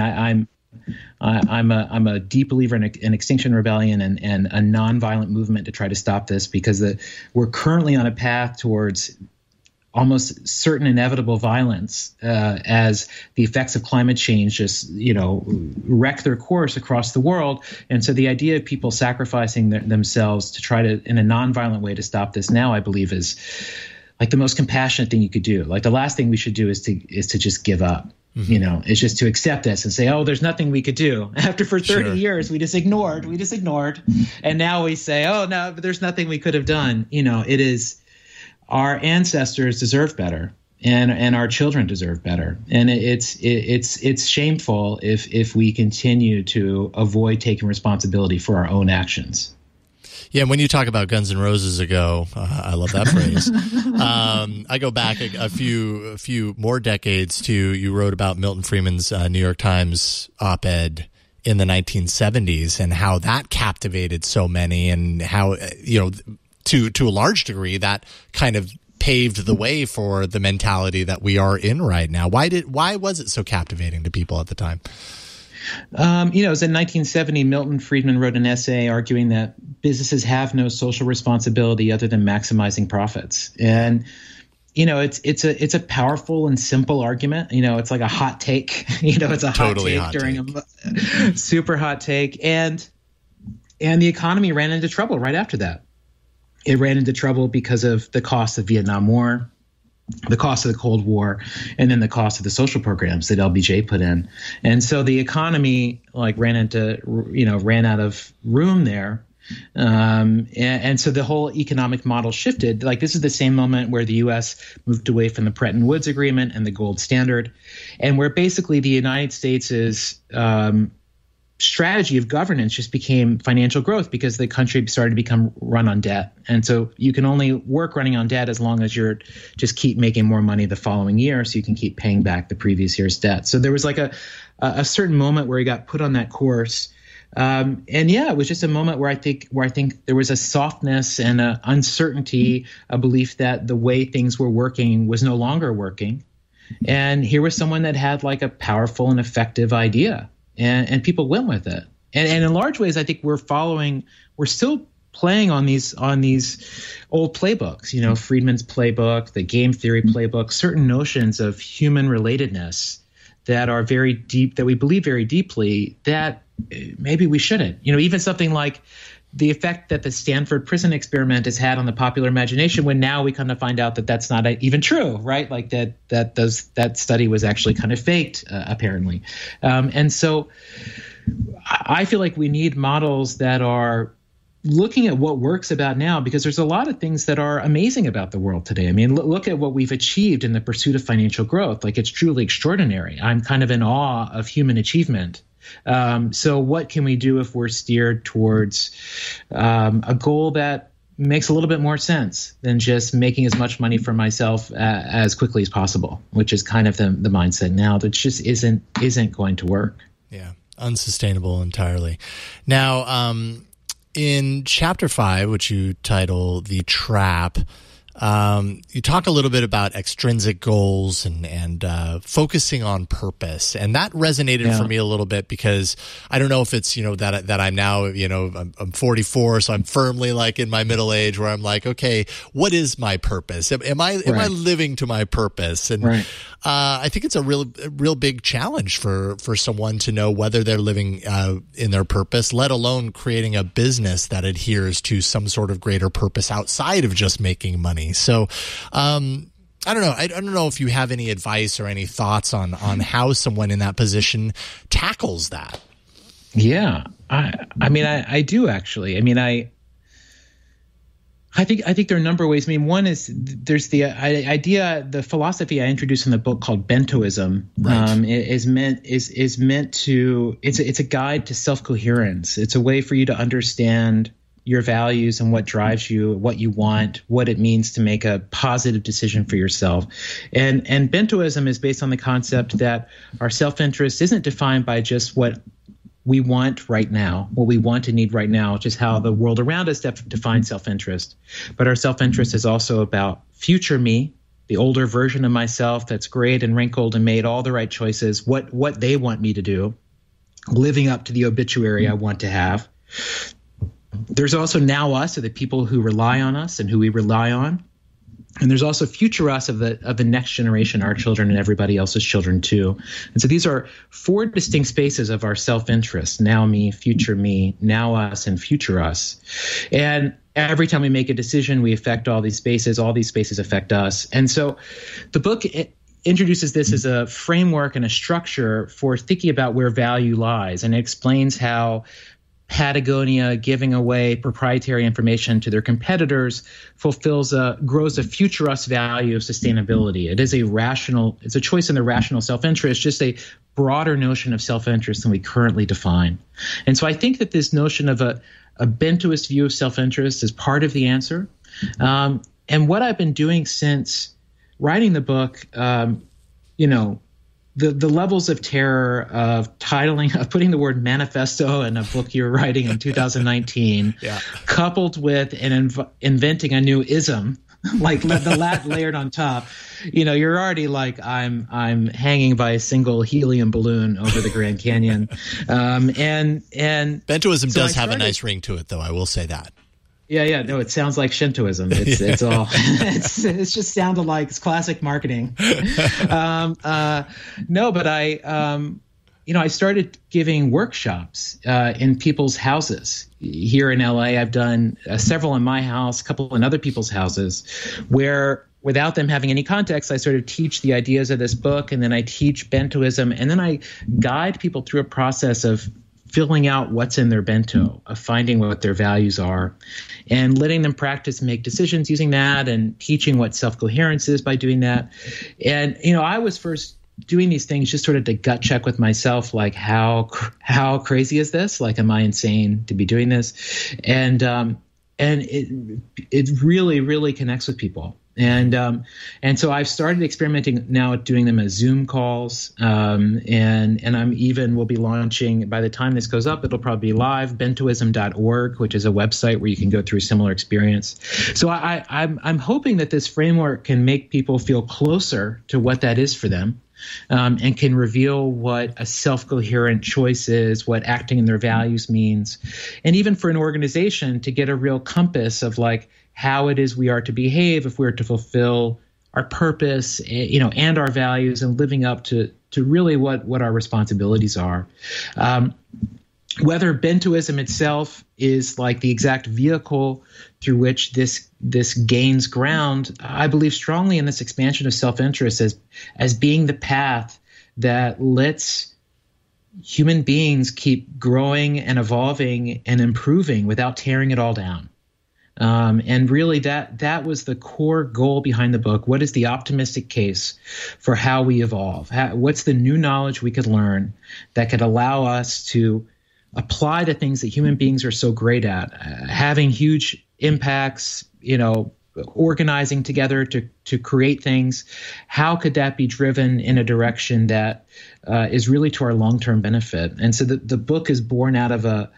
I'm a deep believer in Extinction Rebellion and a nonviolent movement to try to stop this because we're currently on a path towards almost certain inevitable violence as the effects of climate change just wreck their course across the world. And so the idea of people sacrificing themselves to try to in a nonviolent way to stop this now, I believe, is like the most compassionate thing you could do. Like the last thing we should do is to just give up. Mm-hmm. It's just to accept this and say, oh, there's nothing we could do. After for 30 years, we just ignored. Mm-hmm. And now we say, oh, no, but there's nothing we could have done. It is our ancestors deserve better and our children deserve better. And it's shameful if we continue to avoid taking responsibility for our own actions. Yeah, when you talk about Guns N' Roses ago, I love that phrase. I go back a few more decades to you wrote about Milton Friedman's New York Times op-ed in the 1970s and how that captivated so many and how to a large degree that kind of paved the way for the mentality that we are in right now. Why was it so captivating to people at the time? It was in 1970, Milton Friedman wrote an essay arguing that businesses have no social responsibility other than maximizing profits. And, it's a powerful and simple argument. It's like a hot take. It's a totally hot take during a super hot take. And the economy ran into trouble right after that. It ran into trouble because of the cost of Vietnam War, the cost of the Cold War, and then the cost of the social programs that LBJ put in. And so the economy ran out of room there. And so the whole economic model shifted. Like this is the same moment where the U.S. moved away from the Bretton Woods Agreement and the gold standard, and where basically the United States is strategy of governance just became financial growth because the country started to become run on debt. And so you can only work running on debt as long as you're just keep making more money the following year so you can keep paying back the previous year's debt. So there was like a certain moment where he got put on that course. It was just a moment where I think there was a softness and an uncertainty, a belief that the way things were working was no longer working. And here was someone that had like a powerful and effective idea. And people went with it. And in large ways, I think we're still playing on these old playbooks, Friedman's playbook, the game theory playbook, certain notions of human relatedness that are very deep, that we believe very deeply, that maybe we shouldn't. Even something like the effect that the Stanford prison experiment has had on the popular imagination, when now we kind of find out that that's not even true, right? Like that study was actually kind of faked, apparently. And so I feel like we need models that are looking at what works about now, because there's a lot of things that are amazing about the world today. I mean, look at what we've achieved in the pursuit of financial growth. Like, it's truly extraordinary. I'm kind of in awe of human achievement. So what can we do if we're steered towards a goal that makes a little bit more sense than just making as much money for myself as quickly as possible, which is kind of the mindset now that just isn't going to work. Yeah, unsustainable entirely. Now, in chapter 5, which you title The Trap, you talk a little bit about extrinsic goals and focusing on purpose, and that resonated for me a little bit, because I don't know if it's that I'm now I'm 44, so I'm firmly like in my middle age where I'm like, okay, what is my purpose? Am I living to my purpose? And I think it's a real big challenge for someone to know whether they're living in their purpose, let alone creating a business that adheres to some sort of greater purpose outside of just making money. So, I don't know. I don't know if you have any advice or any thoughts on how someone in that position tackles that. Yeah, I mean, I do actually. I mean, I think there are a number of ways. I mean, one is there's the idea, the philosophy I introduced in the book called Bentoism. Is meant to. It's a guide to self-coherence. It's a way for you to understand your values and what drives you, what you want, what it means to make a positive decision for yourself. And Bentoism is based on the concept that our self-interest isn't defined by just what we want right now, what we want and need right now, just how the world around us defines self-interest. But our self-interest is also about future me, the older version of myself that's great and wrinkled and made all the right choices, what they want me to do, living up to the obituary I want to have. There's also now us, or the people who rely on us and who we rely on. And there's also future us of the next generation, our children and everybody else's children too. And so these are 4 distinct spaces of our self-interest: now me, now us, and future us. And every time we make a decision, we affect all these spaces affect us. And so the book introduces this as a framework and a structure for thinking about where value lies. And it explains how Patagonia giving away proprietary information to their competitors grows a future us value of sustainability. It's a choice in the rational self-interest, just a broader notion of self-interest than we currently define. And so I think that this notion of a Bentoist view of self-interest is part of the answer. And what I've been doing since writing the book, the levels of terror of putting the word manifesto in a book you're writing in 2019, coupled with inventing a new ism, like the lat layered on top, you're already like, I'm hanging by a single helium balloon over the Grand Canyon. And Bentoism does have a nice ring to it, though. I will say that. Yeah. No, it sounds like Shintoism. It's all. it's just sounded like it's classic marketing. No, but I started giving workshops in people's houses here in LA. I've done several in my house, a couple in other people's houses, where without them having any context, I sort of teach the ideas of this book, and then I teach Bentoism, and then I guide people through a process of filling out what's in their bento, of finding what their values are, and letting them practice and make decisions using that, and teaching what self-coherence is by doing that. And, I was first doing these things just sort of to gut check with myself, like how crazy is this? Like, am I insane to be doing this? And it really, really connects with people. And so I've started experimenting now at doing them as Zoom calls. And we'll be launching, by the time this goes up, it'll probably be live, bentoism.org, which is a website where you can go through a similar experience. So I'm hoping that this framework can make people feel closer to what that is for them. And can reveal what a self-coherent choice is, what acting in their values means, and even for an organization to get a real compass of like how it is we are to behave if we're to fulfill our purpose, and our values, and living up to really what our responsibilities are. Whether Bentoism itself is like the exact vehicle through which this gains ground, I believe strongly in this expansion of self-interest as being the path that lets human beings keep growing and evolving and improving without tearing it all down. And really that was the core goal behind the book. What is the optimistic case for how we evolve? What's the new knowledge we could learn that could allow us to apply the things that human beings are so great at, having huge impacts, organizing together to create things? How could that be driven in a direction that is really to our long-term benefit? And so the book is born out of a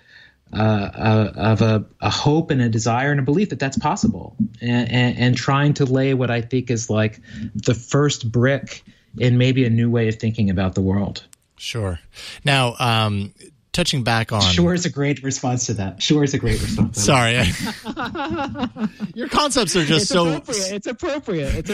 hope and a desire and a belief that that's possible, and trying to lay what I think is like the first brick in maybe a new way of thinking about the world. Sure. Now, touching back on... Sure is a great response to that. Sure is a great response. Sorry. Your concepts are just It's appropriate.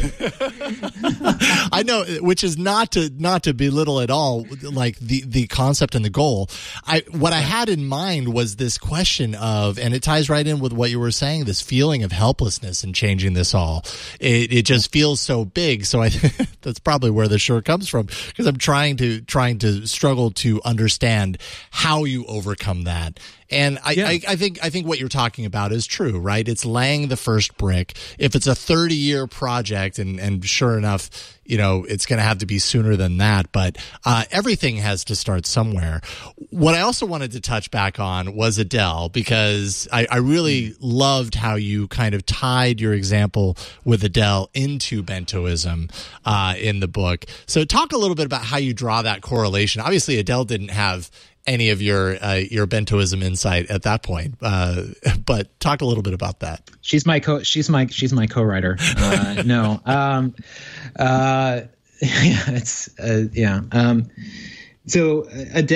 I know, which is not to belittle at all, like the concept and the goal. What I had in mind was this question of, and it ties right in with what you were saying, this feeling of helplessness in changing this all. It just feels so big. So that's probably where the sure comes from, because I'm trying to struggle to understand how you overcome that. And I think what you're talking about is true, right? It's laying the first brick. If it's a 30-year project, and sure enough, it's going to have to be sooner than that, but everything has to start somewhere. What I also wanted to touch back on was Adele, because I really loved how you kind of tied your example with Adele into Bentoism in the book. So talk a little bit about how you draw that correlation. Obviously, Adele didn't have any of your Bentoism insight at that point, but talk a little bit about that. She's my co-writer. So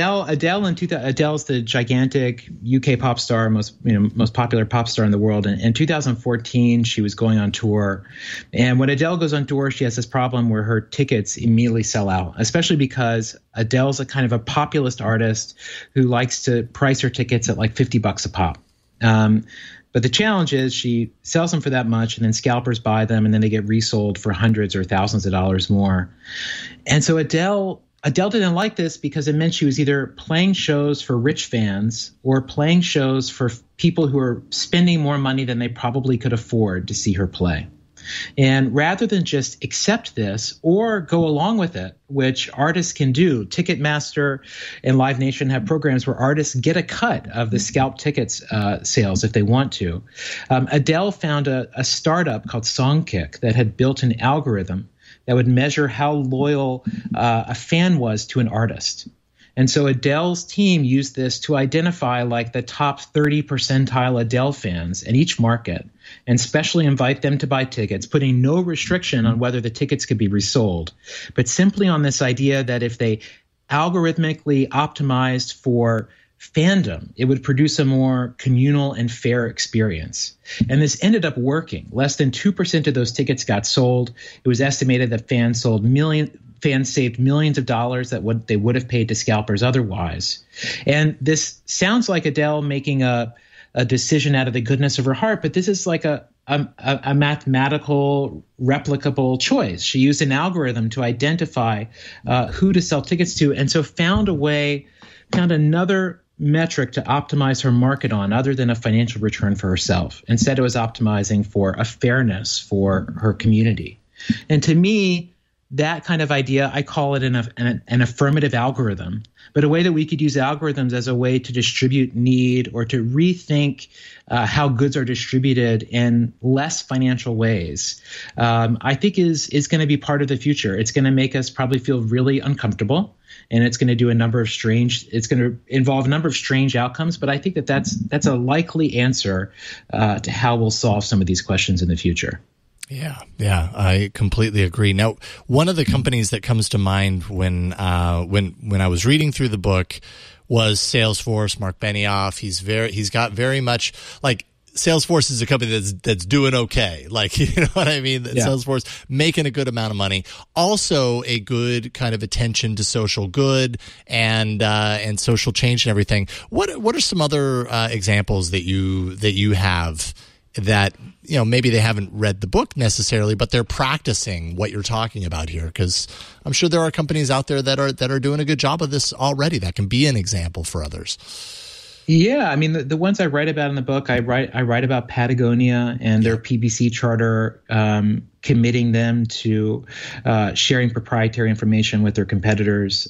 Adele's the gigantic UK pop star, most popular pop star in the world. And in 2014, she was going on tour. And when Adele goes on tour, she has this problem where her tickets immediately sell out, especially because Adele's a kind of a populist artist who likes to price her tickets at like $50 a pop. But the challenge is she sells them for that much, and then scalpers buy them, and then they get resold for hundreds or thousands of dollars more. And so Adele didn't like this because it meant she was either playing shows for rich fans or playing shows for people who are spending more money than they probably could afford to see her play. And rather than just accept this or go along with it, which artists can do, Ticketmaster and Live Nation have programs where artists get a cut of the scalp tickets sales if they want to. Adele found a startup called Songkick that had built an algorithm that would measure how loyal a fan was to an artist. And so Adele's team used this to identify like the top 30 percentile Adele fans in each market and specially invite them to buy tickets, putting no restriction on whether the tickets could be resold, but simply on this idea that if they algorithmically optimized for fandom, it would produce a more communal and fair experience. And this ended up working. Less than 2% of those tickets got sold. It was estimated that fans saved millions of dollars that they would have paid to scalpers otherwise. And this sounds like Adele making a decision out of the goodness of her heart, but this is like a mathematical, replicable choice. She used an algorithm to identify who to sell tickets to, and so found another metric to optimize her market on other than a financial return for herself. Instead, it was optimizing for a fairness for her community. And to me, that kind of idea, I call it an affirmative algorithm, but a way that we could use algorithms as a way to distribute need or to rethink how goods are distributed in less financial ways, I think is going to be part of the future. It's going to make us probably feel really uncomfortable, and it's going to do it's going to involve a number of strange outcomes, but I think that's a likely answer to how we'll solve some of these questions in the future. Yeah, I completely agree. Now, one of the companies that comes to mind when I was reading through the book was Salesforce. Mark Benioff. He's got very much like Salesforce is a company that's doing okay. Like, you know what I mean? Yeah. Salesforce making a good amount of money. Also a good kind of attention to social good and social change and everything. What are some other examples that you have that, you know, maybe they haven't read the book necessarily, but they're practicing what you're talking about here? Because I'm sure there are companies out there that are doing a good job of this already that can be an example for others. Yeah, I mean, the ones I write about in the book, I write about Patagonia and their PBC charter, committing them to sharing proprietary information with their competitors.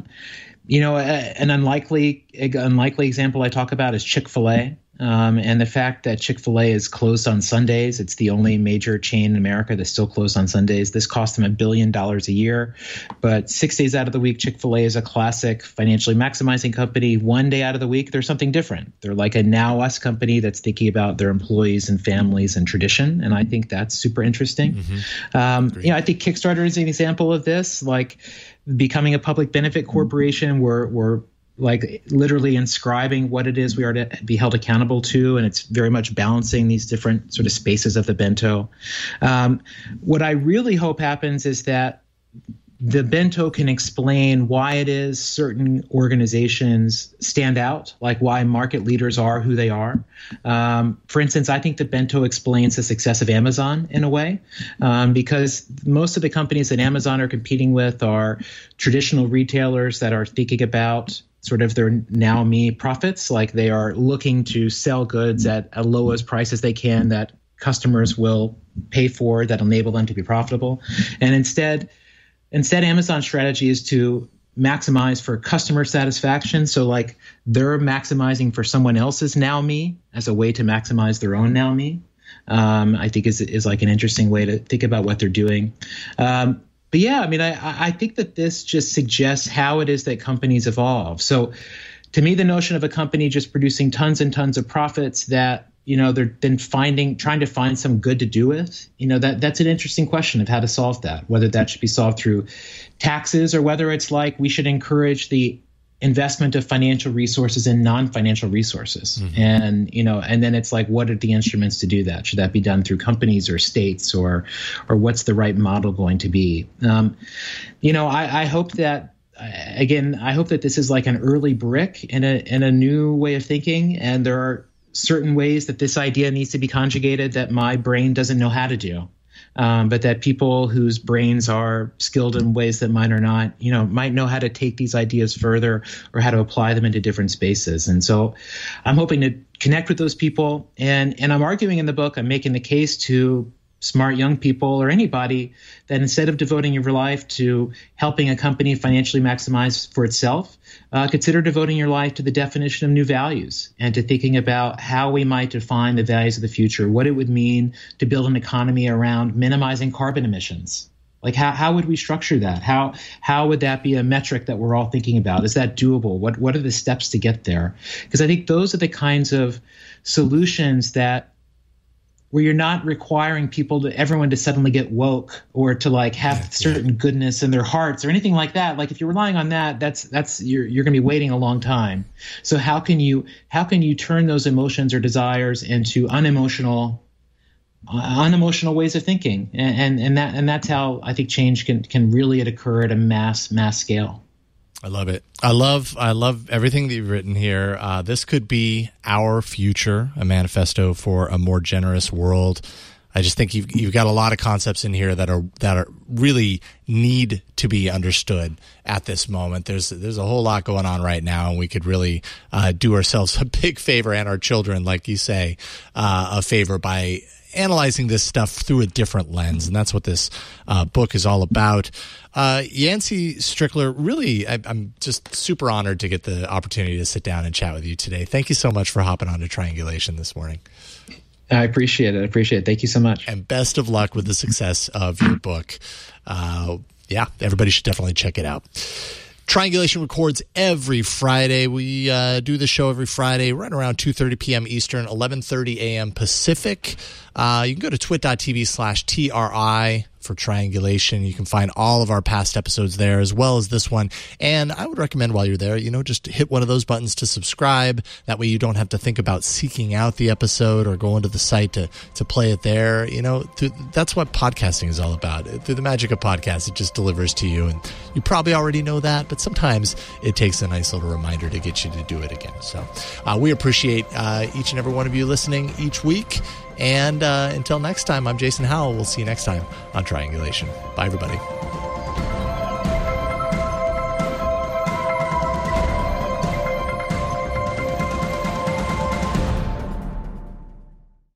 You know, an unlikely example I talk about is Chick-fil-A. And the fact that Chick-fil-A is closed on Sundays, it's the only major chain in America that's still closed on Sundays. This costs them $1 billion a year. But 6 days out of the week, Chick-fil-A is a classic financially maximizing company. 1 day out of the week, they're something different. They're like a Now Us company that's thinking about their employees and families and tradition. And I think that's super interesting. Mm-hmm. You know, I think Kickstarter is an example of this, like becoming a public benefit corporation. We're like literally inscribing what it is we are to be held accountable to. And it's very much balancing these different sort of spaces of the bento. What I really hope happens is that the bento can explain why it is certain organizations stand out, like why market leaders are who they are. For instance, I think the bento explains the success of Amazon in a way, because most of the companies that Amazon are competing with are traditional retailers that are thinking about sort of their now me profits, like they are looking to sell goods at as low as prices they can that customers will pay for, that enable them to be profitable. And instead Amazon's strategy is to maximize for customer satisfaction. So like they're maximizing for someone else's now me as a way to maximize their own now me. I think is like an interesting way to think about what they're doing. But yeah, I mean, I think that this just suggests how it is that companies evolve. So to me, the notion of a company just producing tons and tons of profits that, you know, they're then trying to find some good to do with, you know, that's an interesting question of how to solve that, whether that should be solved through taxes or whether it's like we should encourage the investment of financial resources in non-financial resources. Mm-hmm. And, you know, and then it's like, what are the instruments to do that? Should that be done through companies or states or what's the right model going to be? You know, I hope that, again, I hope that this is like an early brick in a new way of thinking. And there are certain ways that this idea needs to be conjugated that my brain doesn't know how to do. But that people whose brains are skilled in ways that mine are not, you know, might know how to take these ideas further or how to apply them into different spaces. And so I'm hoping to connect with those people. And I'm arguing in the book, I'm making the case to smart young people or anybody that instead of devoting your life to helping a company financially maximize for itself, consider devoting your life to the definition of new values and to thinking about how we might define the values of the future, what it would mean to build an economy around minimizing carbon emissions. Like how would we structure that? How would that be a metric that we're all thinking about? Is that doable? What are the steps to get there? Because I think those are the kinds of solutions where you're not requiring everyone to suddenly get woke or to like have certain goodness in their hearts or anything like that. Like if you're relying on that, you're going to be waiting a long time. So how can you turn those emotions or desires into unemotional ways of thinking? And that's how I think change can really occur at a mass scale. I love it. I love everything that you've written here. This could be our future, a manifesto for a more generous world. I just think you've got a lot of concepts in here that are really need to be understood at this moment. There's a whole lot going on right now, and we could really do ourselves a big favor and our children, like you say, a favor by analyzing this stuff through a different lens, and that's what this book is all about. Yancey Strickler, really, I'm just super honored to get the opportunity to sit down and chat with you today. Thank you so much for hopping on to Triangulation this morning. I appreciate it. Thank you so much. And best of luck with the success of your book. Everybody should definitely check it out. Triangulation records every Friday. We do the show every Friday right around 2:30 p.m. Eastern, 11:30 a.m. Pacific. You can go to twit.tv/TRI for Triangulation. You can find all of our past episodes there as well as this one. And I would recommend while you're there, just hit one of those buttons to subscribe. That way you don't have to think about seeking out the episode or going to the site to play it there. That's what podcasting is all about. Through the magic of podcasts, it just delivers to you. And you probably already know that, but sometimes it takes a nice little reminder to get you to do it again. So we appreciate each and every one of you listening each week. And until next time, I'm Jason Howell. We'll see you next time on Triangulation. Bye, everybody.